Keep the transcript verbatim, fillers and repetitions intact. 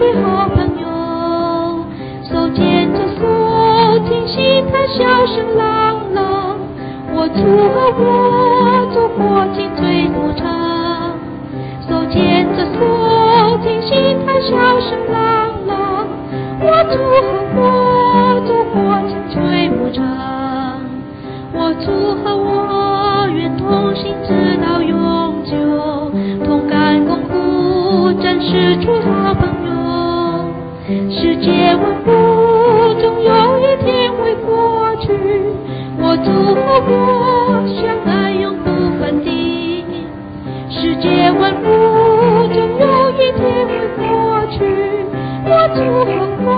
的好朋友，手牵着手，听心谈笑声朗朗。我祝贺我走过尽最多长，手牵着手，听心谈笑声朗朗。我祝贺我走过尽最无常，我祝贺我愿同行直到永久，同甘共苦，真是出好朋友。世界万物总有一天会过去，我祝贺我相爱永不分离。世界万物总有一天会过去，我祝贺我